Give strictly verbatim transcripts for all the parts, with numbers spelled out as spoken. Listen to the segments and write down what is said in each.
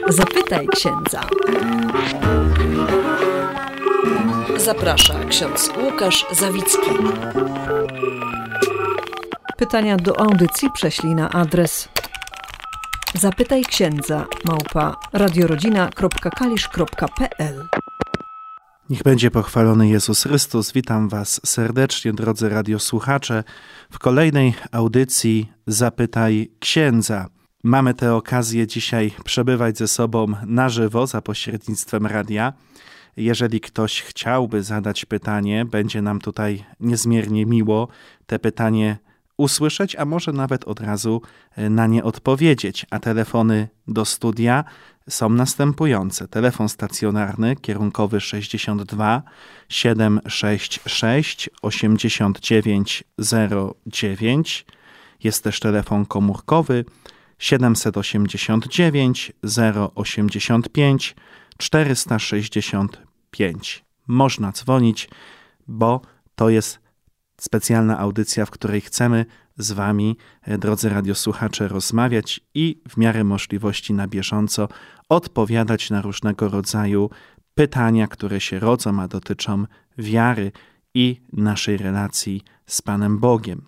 Zapytaj księdza. Zaprasza ksiądz Łukasz Zawicki. Pytania do audycji prześlij na adres zapytaj księdza małpa radiorodzina kropka kalisz kropka pe el. Niech będzie pochwalony Jezus Chrystus. Witam Was serdecznie, drodzy radiosłuchacze, w kolejnej audycji Zapytaj Księdza. Mamy tę okazję dzisiaj przebywać ze sobą na żywo za pośrednictwem radia. Jeżeli ktoś chciałby zadać pytanie, będzie nam tutaj niezmiernie miło te pytanie usłyszeć, a może nawet od razu na nie odpowiedzieć. A telefony do studia są następujące. Telefon stacjonarny kierunkowy sześćdziesiąt dwa siedem sześć sześć osiemdziesiąt dziewięć zero dziewięć. Jest też telefon komórkowy siedemset osiemdziesiąt dziewięć zero osiemdziesiąt pięć czterysta sześćdziesiąt pięć. Można dzwonić, bo to jest specjalna audycja, w której chcemy z Wami, drodzy radiosłuchacze, rozmawiać i w miarę możliwości na bieżąco odpowiadać na różnego rodzaju pytania, które się rodzą, a dotyczą wiary i naszej relacji z Panem Bogiem.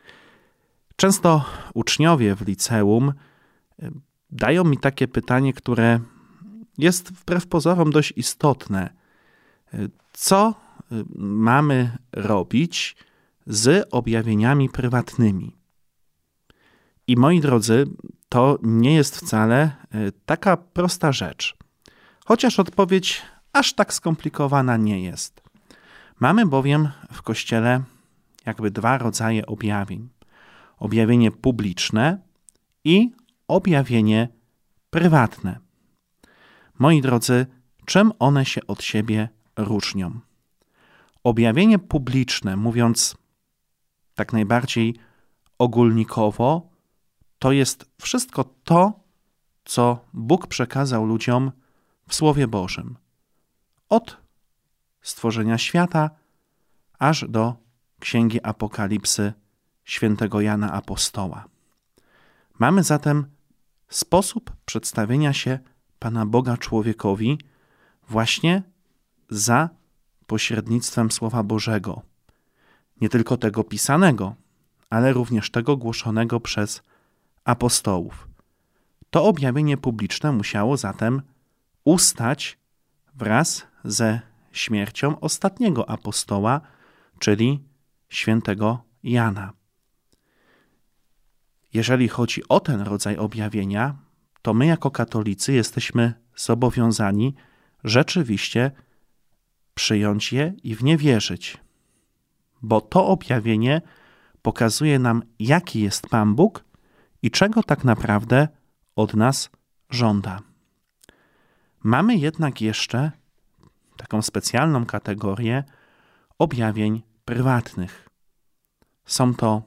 Często uczniowie w liceum dają mi takie pytanie, które jest wbrew pozorom dość istotne. Co mamy robić z objawieniami prywatnymi? I moi drodzy, to nie jest wcale taka prosta rzecz. Chociaż odpowiedź aż tak skomplikowana nie jest. Mamy bowiem w Kościele jakby dwa rodzaje objawień. Objawienie publiczne i objawienie prywatne. Moi drodzy, czym one się od siebie różnią? Objawienie publiczne, mówiąc tak najbardziej ogólnikowo, to jest wszystko to, co Bóg przekazał ludziom w Słowie Bożym. Od stworzenia świata aż do Księgi Apokalipsy świętego Jana Apostoła. Mamy zatem sposób przedstawienia się Pana Boga człowiekowi właśnie za pośrednictwem Słowa Bożego. Nie tylko tego pisanego, ale również tego głoszonego przez apostołów. To objawienie publiczne musiało zatem ustać wraz ze śmiercią ostatniego apostoła, czyli świętego Jana. Jeżeli chodzi o ten rodzaj objawienia, to my jako katolicy jesteśmy zobowiązani rzeczywiście przyjąć je i w nie wierzyć. Bo to objawienie pokazuje nam, jaki jest Pan Bóg i czego tak naprawdę od nas żąda. Mamy jednak jeszcze taką specjalną kategorię objawień prywatnych. Są to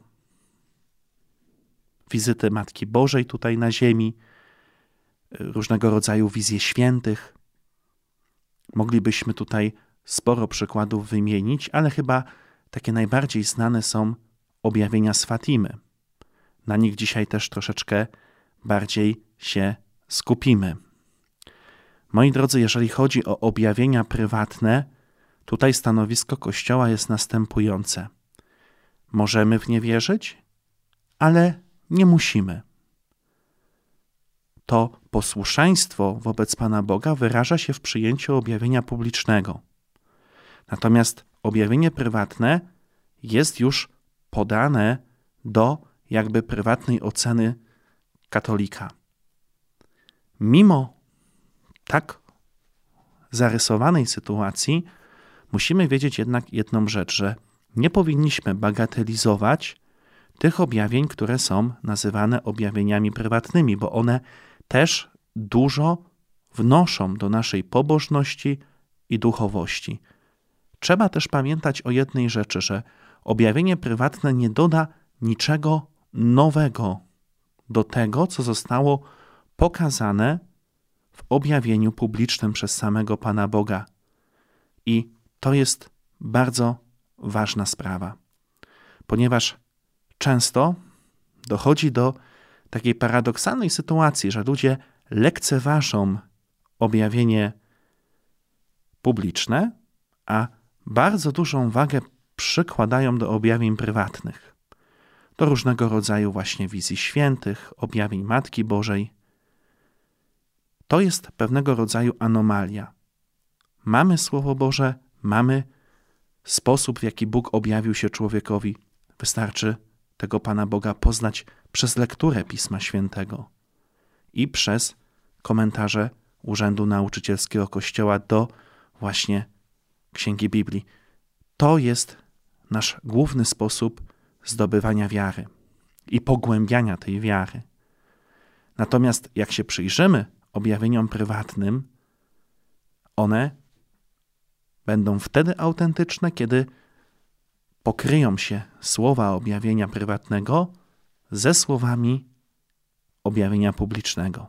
wizyty Matki Bożej tutaj na ziemi, różnego rodzaju wizje świętych. Moglibyśmy tutaj sporo przykładów wymienić, ale chyba takie najbardziej znane są objawienia z Fatimy. Na nich dzisiaj też troszeczkę bardziej się skupimy. Moi drodzy, jeżeli chodzi o objawienia prywatne, tutaj stanowisko Kościoła jest następujące. Możemy w nie wierzyć, ale nie musimy. To posłuszeństwo wobec Pana Boga wyraża się w przyjęciu objawienia publicznego. Natomiast objawienie prywatne jest już podane do jakby prywatnej oceny katolika. Mimo tak zarysowanej sytuacji musimy wiedzieć jednak jedną rzecz, że nie powinniśmy bagatelizować tych objawień, które są nazywane objawieniami prywatnymi, bo one też dużo wnoszą do naszej pobożności i duchowości. Trzeba też pamiętać o jednej rzeczy, że objawienie prywatne nie doda niczego nowego do tego, co zostało pokazane w objawieniu publicznym przez samego Pana Boga. I to jest bardzo ważna sprawa, ponieważ często dochodzi do takiej paradoksalnej sytuacji, że ludzie lekceważą objawienie publiczne, a bardzo dużą wagę przykładają do objawień prywatnych, do różnego rodzaju właśnie wizji świętych, objawień Matki Bożej. To jest pewnego rodzaju anomalia. Mamy Słowo Boże, mamy sposób, w jaki Bóg objawił się człowiekowi. Wystarczy tego Pana Boga poznać przez lekturę Pisma Świętego i przez komentarze Urzędu Nauczycielskiego Kościoła do właśnie Księgi Biblii. To jest nasz główny sposób zdobywania wiary i pogłębiania tej wiary. Natomiast jak się przyjrzymy objawieniom prywatnym, one będą wtedy autentyczne, kiedy pokryją się słowa objawienia prywatnego ze słowami objawienia publicznego.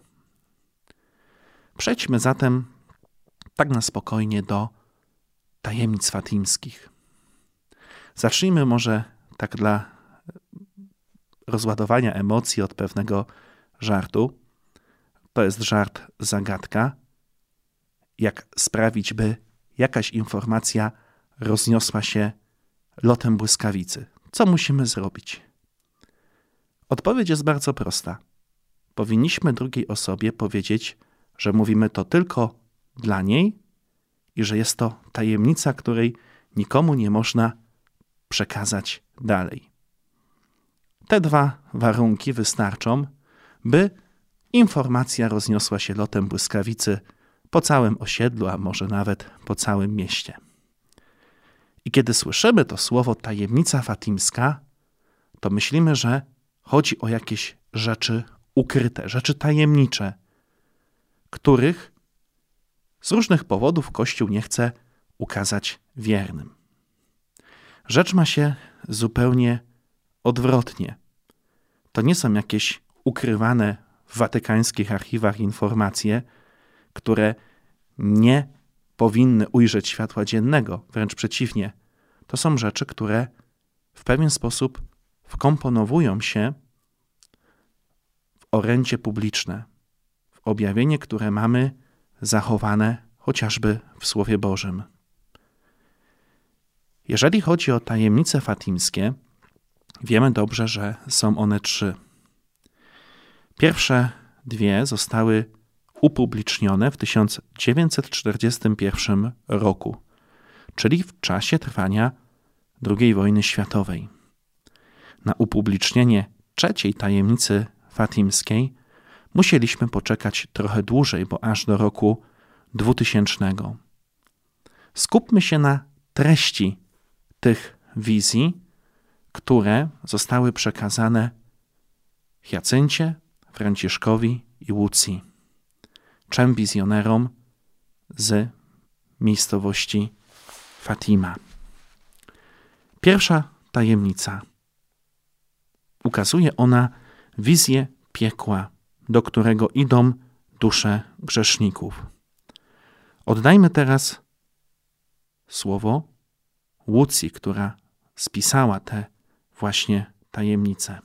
Przejdźmy zatem tak na spokojnie do tajemnic fatimskich. Zacznijmy może tak dla rozładowania emocji od pewnego żartu. To jest żart zagadka. Jak sprawić, by jakaś informacja rozniosła się lotem błyskawicy? Co musimy zrobić? Odpowiedź jest bardzo prosta. Powinniśmy drugiej osobie powiedzieć, że mówimy to tylko dla niej i że jest to tajemnica, której nikomu nie można przekazać dalej. Te dwa warunki wystarczą, by informacja rozniosła się lotem błyskawicy po całym osiedlu, a może nawet po całym mieście. I kiedy słyszymy to słowo tajemnica fatimska, to myślimy, że chodzi o jakieś rzeczy ukryte, rzeczy tajemnicze, których z różnych powodów Kościół nie chce ukazać wiernym. Rzecz ma się zupełnie odwrotnie. To nie są jakieś ukrywane w watykańskich archiwach informacje, które nie powinny ujrzeć światła dziennego. Wręcz przeciwnie. To są rzeczy, które w pewien sposób wkomponowują się w orędzie publiczne, w objawienie, które mamy zachowane chociażby w Słowie Bożym. Jeżeli chodzi o tajemnice fatimskie, wiemy dobrze, że są one trzy. Pierwsze dwie zostały upublicznione w tysiąc dziewięćset czterdziestym pierwszym roku, czyli w czasie trwania drugiej wojny światowej. Na upublicznienie trzeciej tajemnicy fatimskiej musieliśmy poczekać trochę dłużej, bo aż do roku dwutysięcznego. Skupmy się na treści tych wizji, które zostały przekazane Hiacyncie, Franciszkowi i Łucji, trzem wizjonerom z miejscowości Fatima. Pierwsza tajemnica. Ukazuje ona wizję piekła, do którego idą dusze grzeszników. Oddajmy teraz słowo Łucji, która spisała te właśnie tajemnice.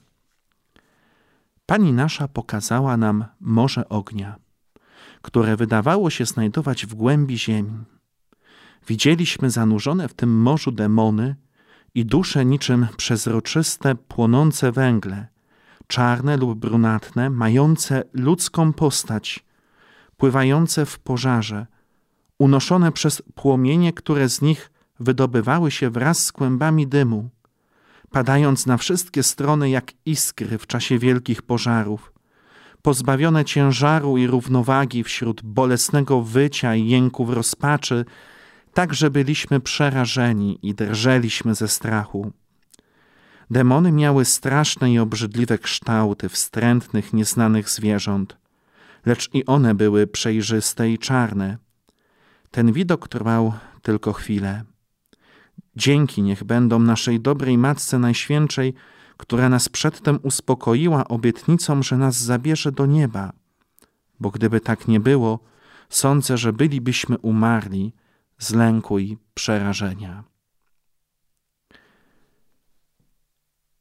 Pani nasza pokazała nam morze ognia, które wydawało się znajdować w głębi ziemi. Widzieliśmy zanurzone w tym morzu demony i dusze niczym przezroczyste, płonące węgle, czarne lub brunatne, mające ludzką postać, pływające w pożarze, unoszone przez płomienie, które z nich wydobywały się wraz z kłębami dymu, padając na wszystkie strony jak iskry w czasie wielkich pożarów, pozbawione ciężaru i równowagi wśród bolesnego wycia i jęków rozpaczy, tak że byliśmy przerażeni i drżeliśmy ze strachu. Demony miały straszne i obrzydliwe kształty wstrętnych, nieznanych zwierząt, lecz i one były przejrzyste i czarne. Ten widok trwał tylko chwilę. Dzięki niech będą naszej dobrej Matce Najświętszej, która nas przedtem uspokoiła obietnicą, że nas zabierze do nieba. Bo gdyby tak nie było, sądzę, że bylibyśmy umarli z lęku i przerażenia.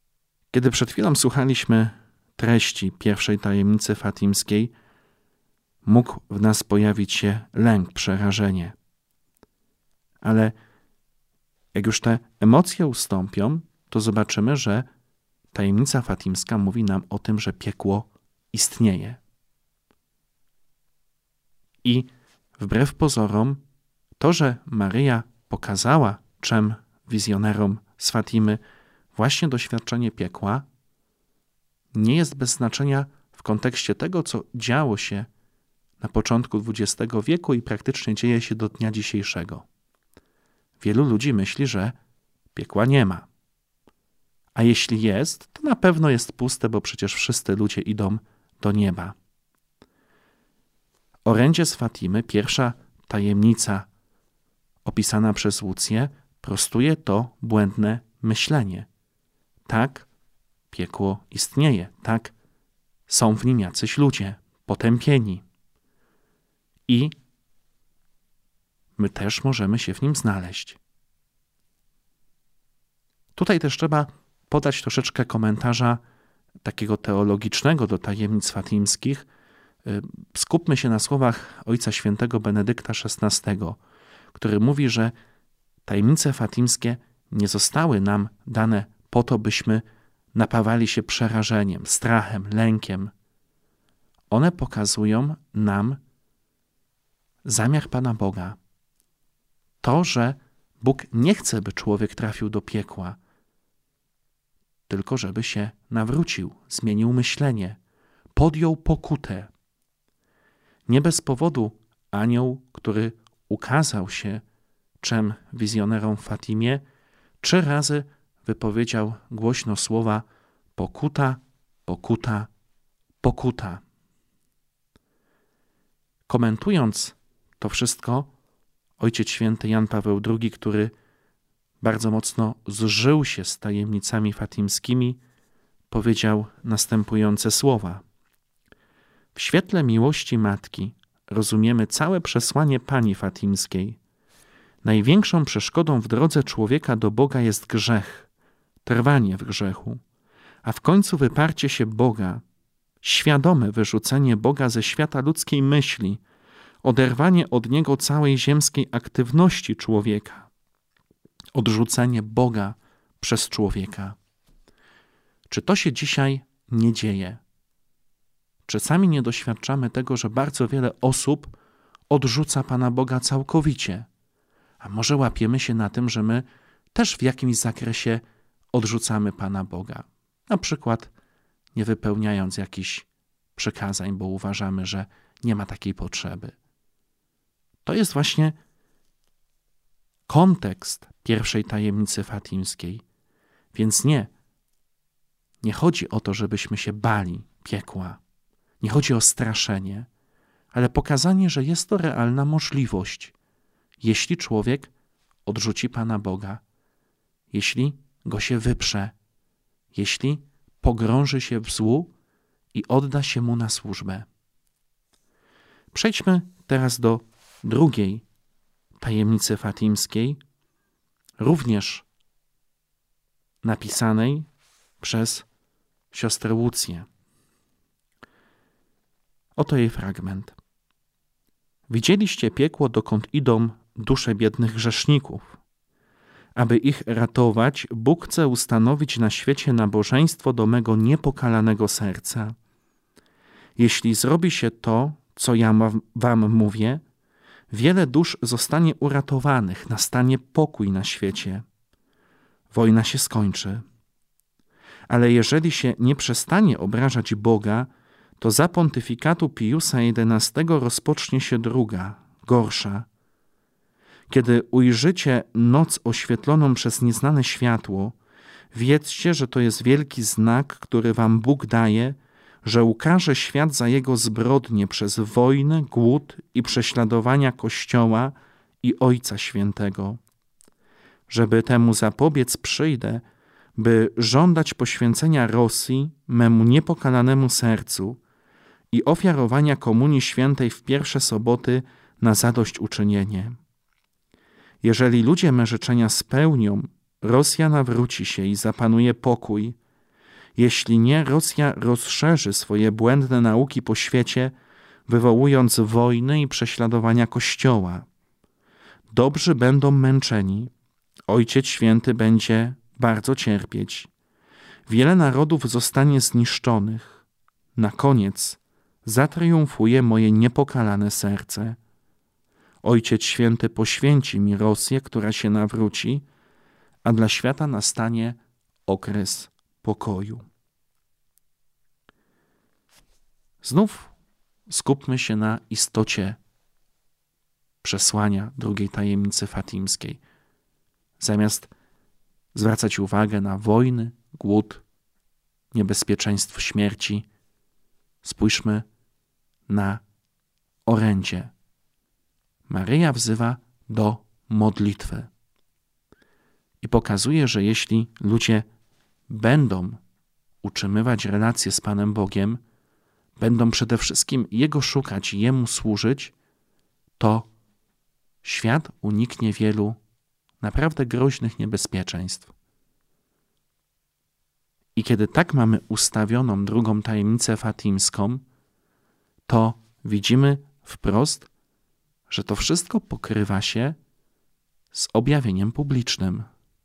Kiedy przed chwilą słuchaliśmy treści pierwszej tajemnicy fatimskiej, mógł w nas pojawić się lęk, przerażenie. Ale jak już te emocje ustąpią, to zobaczymy, że tajemnica fatimska mówi nam o tym, że piekło istnieje. I wbrew pozorom, to, że Maryja pokazała trzem wizjonerom z Fatimy właśnie doświadczenie piekła, nie jest bez znaczenia w kontekście tego, co działo się na początku dwudziestego wieku i praktycznie dzieje się do dnia dzisiejszego. Wielu ludzi myśli, że piekła nie ma. A jeśli jest, to na pewno jest puste, bo przecież wszyscy ludzie idą do nieba. Orędzie z Fatimy, pierwsza tajemnica opisana przez Łucję, prostuje to błędne myślenie. Tak, piekło istnieje. Tak, są w nim jacyś ludzie, potępieni. I my też możemy się w nim znaleźć. Tutaj też trzeba podać troszeczkę komentarza takiego teologicznego do tajemnic fatimskich. Skupmy się na słowach Ojca Świętego Benedykta szesnastego, który mówi, że tajemnice fatimskie nie zostały nam dane po to, byśmy napawali się przerażeniem, strachem, lękiem. One pokazują nam zamiar Pana Boga. To, że Bóg nie chce, by człowiek trafił do piekła, tylko żeby się nawrócił, zmienił myślenie, podjął pokutę. Nie bez powodu anioł, który ukazał się trzem wizjonerom w Fatimie, trzy razy wypowiedział głośno słowa pokuta, pokuta, pokuta. Komentując to wszystko, Ojciec Święty Jan Paweł drugi, który bardzo mocno zżył się z tajemnicami fatimskimi, powiedział następujące słowa. W świetle miłości Matki rozumiemy całe przesłanie Pani Fatimskiej. Największą przeszkodą w drodze człowieka do Boga jest grzech, trwanie w grzechu, a w końcu wyparcie się Boga, świadome wyrzucenie Boga ze świata ludzkiej myśli, oderwanie od Niego całej ziemskiej aktywności człowieka, odrzucenie Boga przez człowieka. Czy to się dzisiaj nie dzieje? Czy sami nie doświadczamy tego, że bardzo wiele osób odrzuca Pana Boga całkowicie? A może łapiemy się na tym, że my też w jakimś zakresie odrzucamy Pana Boga? Na przykład nie wypełniając jakichś przykazań, bo uważamy, że nie ma takiej potrzeby. To jest właśnie kontekst pierwszej tajemnicy fatimskiej. Więc nie, nie chodzi o to, żebyśmy się bali piekła. Nie chodzi o straszenie, ale pokazanie, że jest to realna możliwość, jeśli człowiek odrzuci Pana Boga, jeśli go się wyprze, jeśli pogrąży się w złu i odda się mu na służbę. Przejdźmy teraz do drugiej tajemnicy fatimskiej, również napisanej przez siostrę Łucję. Oto jej fragment. Widzieliście piekło, dokąd idą dusze biednych grzeszników. Aby ich ratować, Bóg chce ustanowić na świecie nabożeństwo do mego niepokalanego serca. Jeśli zrobi się to, co ja wam mówię, wiele dusz zostanie uratowanych, nastanie pokój na świecie. Wojna się skończy. Ale jeżeli się nie przestanie obrażać Boga, to za pontyfikatu Piusa jedenastego rozpocznie się druga, gorsza. Kiedy ujrzycie noc oświetloną przez nieznane światło, wiedzcie, że to jest wielki znak, który wam Bóg daje, że ukaże świat za jego zbrodnie przez wojnę, głód i prześladowania Kościoła i Ojca Świętego. Żeby temu zapobiec przyjdę, by żądać poświęcenia Rosji, memu niepokalanemu sercu i ofiarowania Komunii Świętej w pierwsze soboty na zadośćuczynienie. Jeżeli ludzie me życzenia spełnią, Rosja nawróci się i zapanuje pokój. Jeśli nie, Rosja rozszerzy swoje błędne nauki po świecie, wywołując wojny i prześladowania Kościoła. Dobrzy będą męczeni, Ojciec Święty będzie bardzo cierpieć. Wiele narodów zostanie zniszczonych. Na koniec zatriumfuje moje niepokalane serce. Ojciec Święty poświęci mi Rosję, która się nawróci, a dla świata nastanie okres pokoju. Znów skupmy się na istocie przesłania drugiej tajemnicy fatimskiej. Zamiast zwracać uwagę na wojny, głód, niebezpieczeństwo śmierci, spójrzmy na orędzie. Maryja wzywa do modlitwy i pokazuje, że jeśli ludzie będą utrzymywać relacje z Panem Bogiem, będą przede wszystkim Jego szukać i Jemu służyć, to świat uniknie wielu naprawdę groźnych niebezpieczeństw. I kiedy tak mamy ustawioną drugą tajemnicę fatimską, to widzimy wprost, że to wszystko pokrywa się z objawieniem publicznym.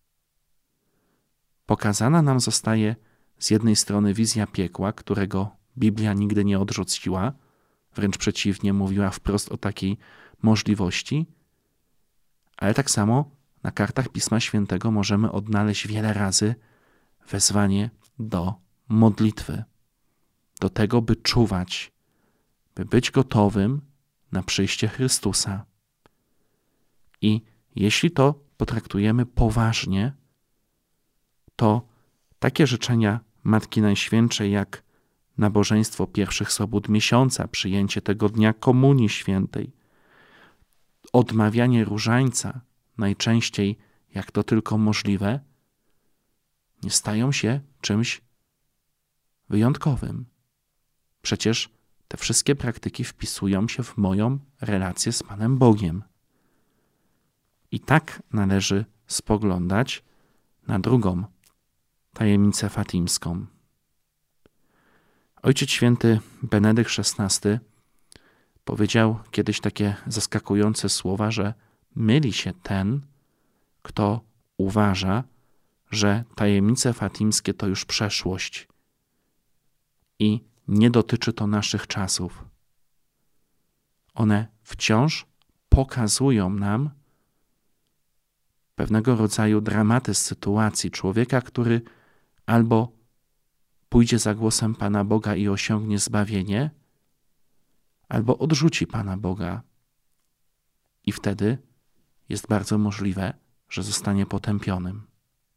Pokazana nam zostaje z jednej strony wizja piekła, którego Biblia nigdy nie odrzuciła, wręcz przeciwnie, mówiła wprost o takiej możliwości, ale tak samo na kartach Pisma Świętego możemy odnaleźć wiele razy wezwanie do modlitwy, do tego, by czuwać, by być gotowym na przyjście Chrystusa. I jeśli to potraktujemy poważnie, to takie życzenia Matki Najświętszej jak nabożeństwo pierwszych sobót miesiąca, przyjęcie tego dnia Komunii Świętej, odmawianie różańca najczęściej jak to tylko możliwe, nie stają się czymś wyjątkowym. Przecież te wszystkie praktyki wpisują się w moją relację z Panem Bogiem. I tak należy spoglądać na drugą tajemnicę fatimską. Ojciec Święty Benedykt szesnasty powiedział kiedyś takie zaskakujące słowa, że myli się ten, kto uważa, że tajemnice fatimskie to już przeszłość i nie dotyczy to naszych czasów. One wciąż pokazują nam pewnego rodzaju dramaty z sytuacji człowieka, który albo pójdzie za głosem Pana Boga i osiągnie zbawienie, albo odrzuci Pana Boga. I wtedy jest bardzo możliwe, że zostanie potępionym.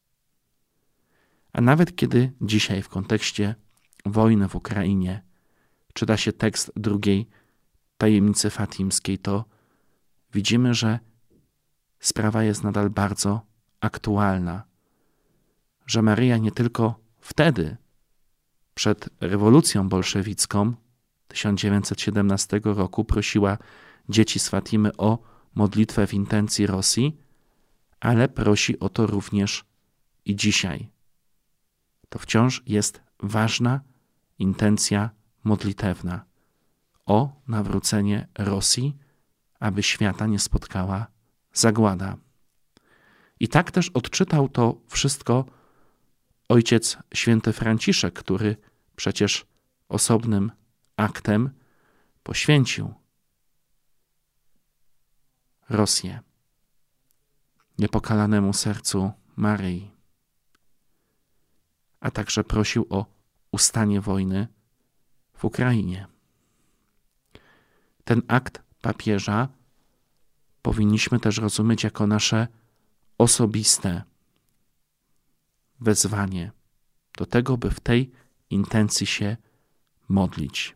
A nawet kiedy dzisiaj w kontekście wojny w Ukrainie czyta się tekst drugiej tajemnicy fatimskiej, to widzimy, że sprawa jest nadal bardzo aktualna, że Maryja nie tylko wtedy, przed rewolucją bolszewicką tysiąc dziewięćset siedemnastego roku prosiła dzieci z Fatimy o modlitwę w intencji Rosji, ale prosi o to również i dzisiaj. To wciąż jest ważna intencja modlitewna o nawrócenie Rosji, aby świata nie spotkała zagłada. I tak też odczytał to wszystko ojciec święty Franciszek, który przecież osobnym aktem poświęcił Rosję niepokalanemu sercu Maryi, a także prosił o ustanie wojny w Ukrainie. Ten akt papieża powinniśmy też rozumieć jako nasze osobiste wezwanie do tego, by w tej intencji się modlić.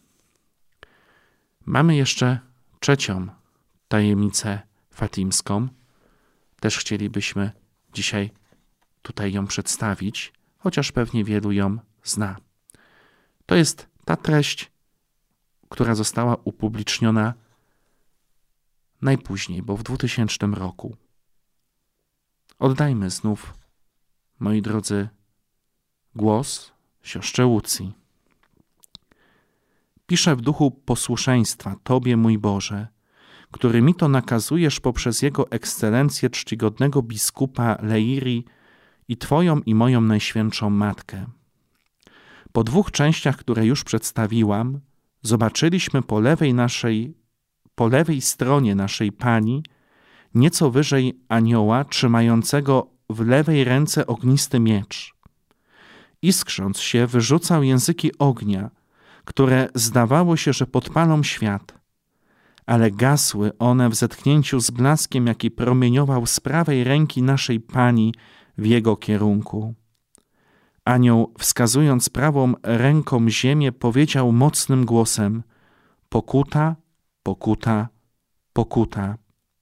Mamy jeszcze trzecią tajemnicę fatimską. Też chcielibyśmy dzisiaj tutaj ją przedstawić, chociaż pewnie wielu ją zna. To jest ta treść, która została upubliczniona najpóźniej, bo w dwutysięcznym roku. Oddajmy znów, moi drodzy, głos siostrze Łucji. Piszę w duchu posłuszeństwa Tobie, mój Boże, który mi to nakazujesz poprzez Jego ekscelencję czcigodnego biskupa Leirii i Twoją i moją Najświętszą Matkę. Po dwóch częściach, które już przedstawiłam, zobaczyliśmy po lewej naszej, po lewej stronie naszej Pani, nieco wyżej anioła trzymającego w lewej ręce ognisty miecz. Iskrząc się, wyrzucał języki ognia, które zdawało się, że podpalą świat, ale gasły one w zetknięciu z blaskiem, jaki promieniował z prawej ręki naszej Pani w jego kierunku. Anioł, wskazując prawą ręką ziemię, powiedział mocnym głosem: pokuta, pokuta, pokuta.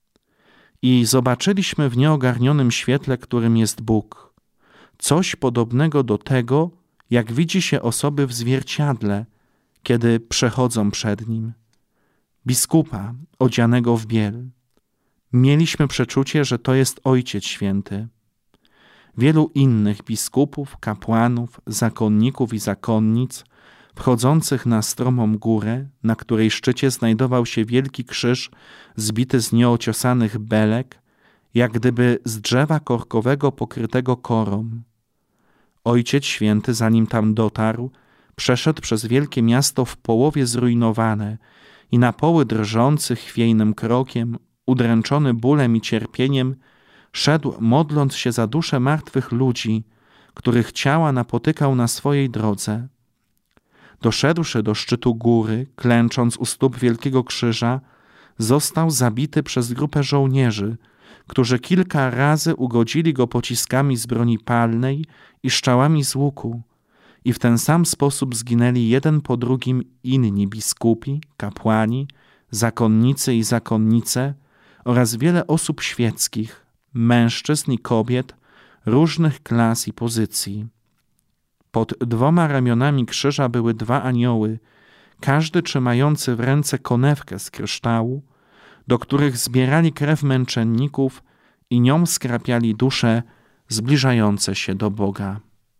I zobaczyliśmy w nieogarnionym świetle, którym jest Bóg, coś podobnego do tego, jak widzi się osoby w zwierciadle, kiedy przechodzą przed nim. Biskupa odzianego w biel. Mieliśmy przeczucie, że to jest Ojciec Święty. Wielu innych biskupów, kapłanów, zakonników i zakonnic, wchodzących na stromą górę, na której szczycie znajdował się wielki krzyż zbity z nieociosanych belek, jak gdyby z drzewa korkowego pokrytego korą. Ojciec Święty, zanim tam dotarł, przeszedł przez wielkie miasto w połowie zrujnowane i na poły drżący chwiejnym krokiem, udręczony bólem i cierpieniem, szedł, modląc się za dusze martwych ludzi, których ciała napotykał na swojej drodze. Doszedłszy do szczytu góry, klęcząc u stóp wielkiego krzyża, został zabity przez grupę żołnierzy, którzy kilka razy ugodzili go pociskami z broni palnej i strzałami z łuku, i w ten sam sposób zginęli jeden po drugim inni biskupi, kapłani, zakonnicy i zakonnice oraz wiele osób świeckich, mężczyzn i kobiet różnych klas i pozycji. Pod dwoma ramionami krzyża były dwa anioły, każdy trzymający w ręce konewkę z kryształu, do których zbierali krew męczenników i nią skrapiali dusze zbliżające się do Boga.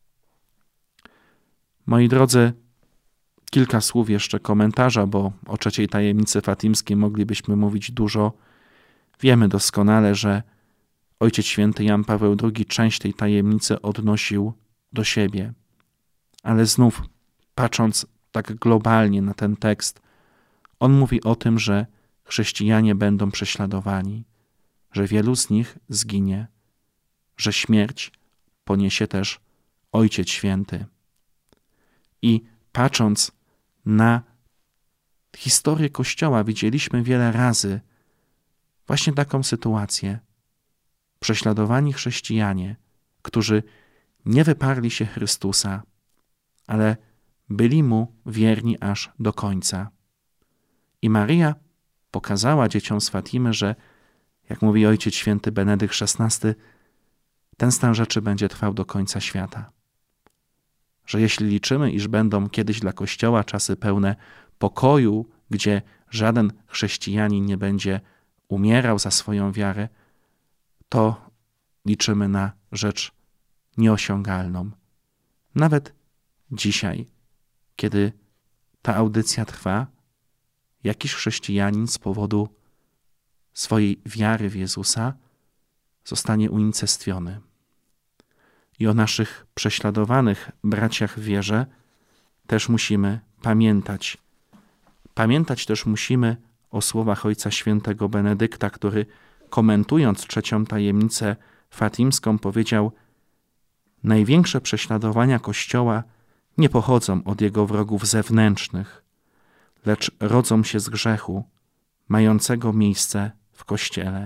Moi drodzy, kilka słów jeszcze komentarza, bo o trzeciej tajemnicy fatimskiej moglibyśmy mówić dużo. Wiemy doskonale, że Ojciec Święty Jan Paweł drugi część tej tajemnicy odnosił do siebie. Ale znów, patrząc tak globalnie na ten tekst, on mówi o tym, że chrześcijanie będą prześladowani, że wielu z nich zginie, że śmierć poniesie też Ojciec Święty. I patrząc na historię Kościoła, widzieliśmy wiele razy właśnie taką sytuację. Prześladowani chrześcijanie, którzy nie wyparli się Chrystusa, ale byli Mu wierni aż do końca. I Maryja pokazała dzieciom z Fatimy, że, jak mówi Ojciec Święty Benedykt szesnasty, ten stan rzeczy będzie trwał do końca świata. Że jeśli liczymy, iż będą kiedyś dla Kościoła czasy pełne pokoju, gdzie żaden chrześcijanin nie będzie umierał za swoją wiarę, to liczymy na rzecz nieosiągalną. Nawet dzisiaj, kiedy ta audycja trwa, jakiś chrześcijanin z powodu swojej wiary w Jezusa zostanie unicestwiony. I o naszych prześladowanych braciach w wierze też musimy pamiętać. Pamiętać też musimy o słowach Ojca Świętego Benedykta, który komentując trzecią tajemnicę fatimską powiedział: największe prześladowania Kościoła nie pochodzą od jego wrogów zewnętrznych, lecz rodzą się z grzechu mającego miejsce w Kościele.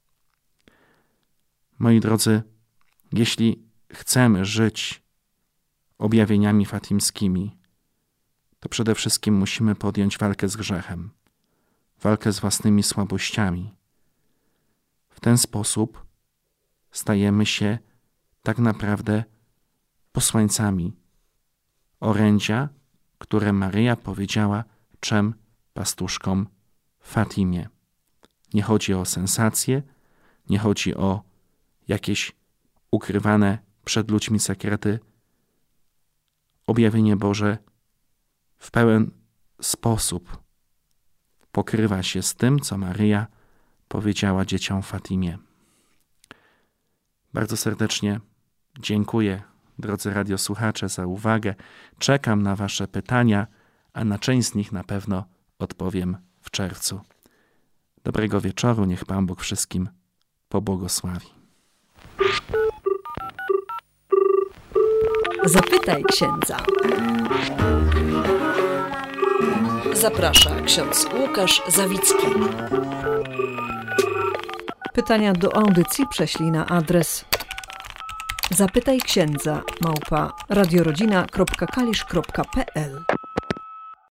Moi drodzy, jeśli chcemy żyć objawieniami fatimskimi, to przede wszystkim musimy podjąć walkę z grzechem, walkę z własnymi słabościami. W ten sposób stajemy się tak naprawdę posłańcami orędzia, które Maryja powiedziała trzem pastuszkom w Fatimie. Nie chodzi o sensacje, nie chodzi o jakieś ukrywane przed ludźmi sekrety. Objawienie Boże w pełen sposób pokrywa się z tym, co Maryja powiedziała dzieciom w Fatimie. Bardzo serdecznie dziękuję, drodzy radiosłuchacze, za uwagę. Czekam na wasze pytania, a na część z nich na pewno odpowiem w czerwcu. Dobrego wieczoru, niech Pan Bóg wszystkim pobłogosławi. Zapytaj księdza. Zaprasza ksiądz Łukasz Zawicki. Pytania do audycji prześlij na adres zapytaj księdza małpa radiorodzina kropka kalisz kropka pe el.